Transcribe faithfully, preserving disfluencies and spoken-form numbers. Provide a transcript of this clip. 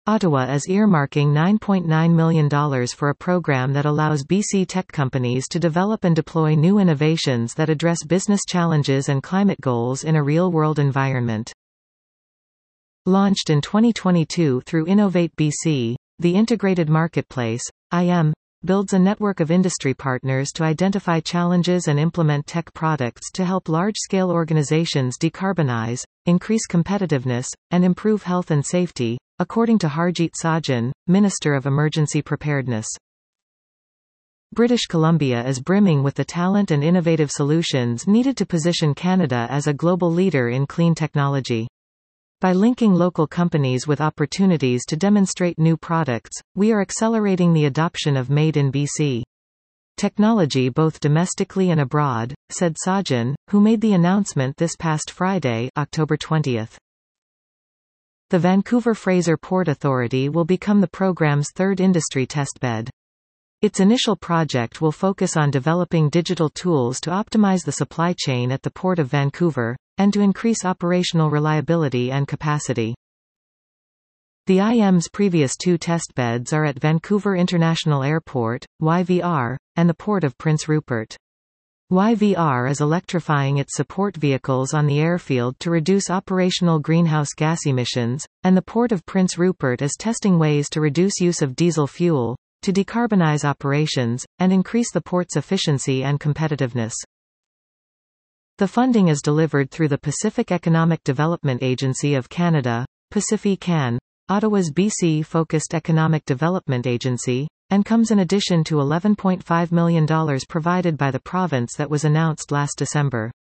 Ottawa is earmarking nine point nine million dollars for a program that allows B C tech companies to develop and deploy new innovations that address business challenges and climate goals in a real-world environment. Launched in twenty twenty-two through Innovate B C, the Integrated Marketplace, I M, builds a network of industry partners to identify challenges and implement tech products to help large-scale organizations decarbonize, increase competitiveness, and improve health and safety, according to Harjit Sajjan, Minister of Emergency Preparedness. British Columbia is brimming with the talent and innovative solutions needed to position Canada as a global leader in clean technology. By linking local companies with opportunities to demonstrate new products, we are accelerating the adoption of Made in B C technology both domestically and abroad, said Sajjan, who made the announcement this past Friday, October twentieth. The Vancouver Fraser Port Authority will become the program's third industry testbed. Its initial project will focus on developing digital tools to optimize the supply chain at the Port of Vancouver, and to increase operational reliability and capacity. The I M's previous two testbeds are at Vancouver International Airport, Y V R, and the Port of Prince Rupert. Y V R is electrifying its support vehicles on the airfield to reduce operational greenhouse gas emissions, and the Port of Prince Rupert is testing ways to reduce use of diesel fuel, to decarbonize operations, and increase the port's efficiency and competitiveness. The funding is delivered through the Pacific Economic Development Agency of Canada, PacifiCan, Ottawa's B C-focused economic development agency, and comes in addition to eleven point five million dollars provided by the province that was announced last December.